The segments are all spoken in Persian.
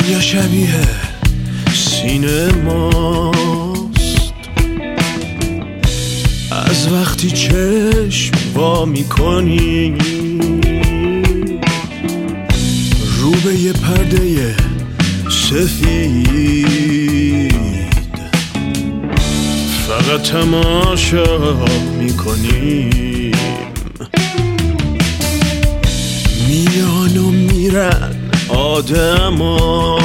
دنیا شبیه سینماست، از وقتی چشم وا میکنی رو به یه پرده سفید فقط تماشا میکنیم. میان و میرن آدما،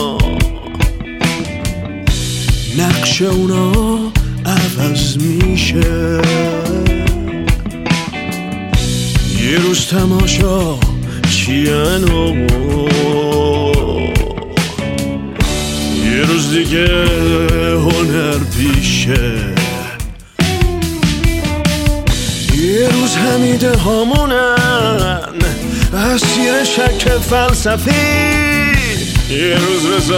نقش اونا عوض میشه. یه روز تماشا چین و یه روز دیگه هنر پیشه. یه روز حمیده هامونن اسیر شک فلسفی، یه روز رضا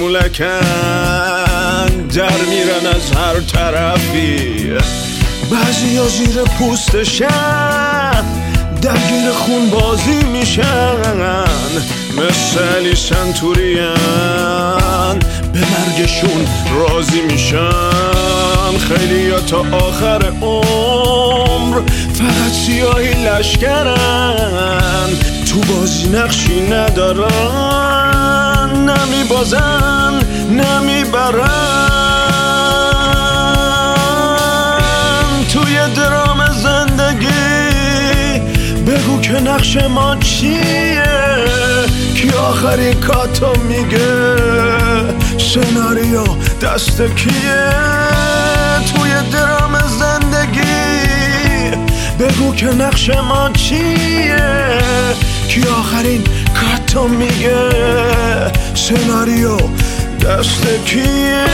مارمولکن در میرن از هر طرفی. بعضی ها زیر پوستشن درگیر خون بازی میشن، مثل علی سنتوریان به مرگشون راضی میشن. خیلی ها تا آخر عمر فقط سیاهی لشکرن، تو بازی نقشی ندارن، نمیبازن نمیبرن. توی درام زندگی بگو که نقش ما چیه، کی آخرین کاتو میگه، سناریو دست کیه. توی درام زندگی بگو که نقش ما چیه، کی آخرین کاتو میگه، سناریو دست کیه.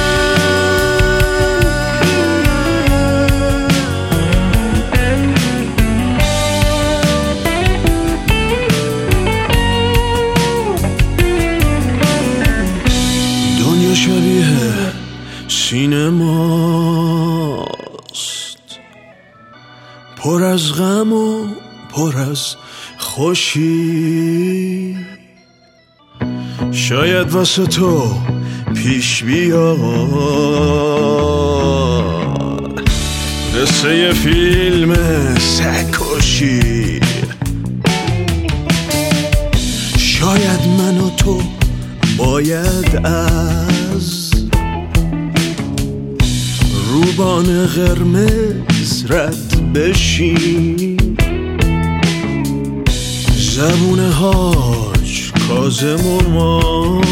دنیا شبیه سینماست، پر از غم و پر از خوشی. شاید واسه تو پیش بیاد قصه یه فیلم سگ‌کشی. شاید من و تو باید از روبان قرمز رد بشیم. زبون حاج کاظم و ما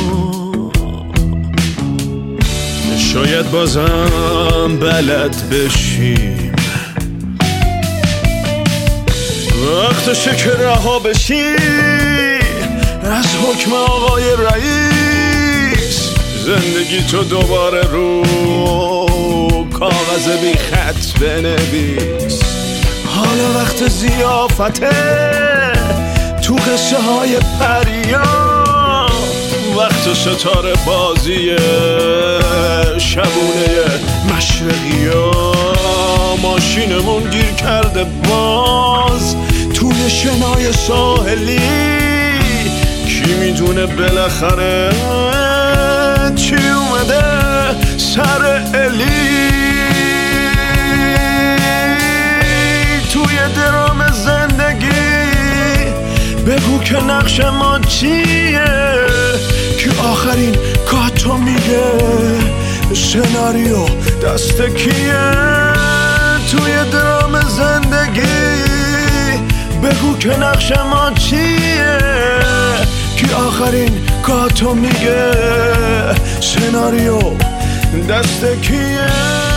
شاید بازم بلد بشیم. وقتشه که رها بشی از حکم آقای رئیس، زندگی تو دوباره رو کاغذ بی خط بنویس. حالا وقت زیافته تو قصه های پریا، وقت ستاره بازی شبونه مشرقی ها. ماشینمون گیر کرده باز توی شنای ساحلی، کی میدونه بالاخره چی اومده سر الی. توی درام زندگی بگو که نقش ما چیه، که آخرین کاتو میگه، سناریو دست کیه. توی درام زندگی بگو که نقش ما چیه، که آخرین کاتو میگه، سناریو دست کیه.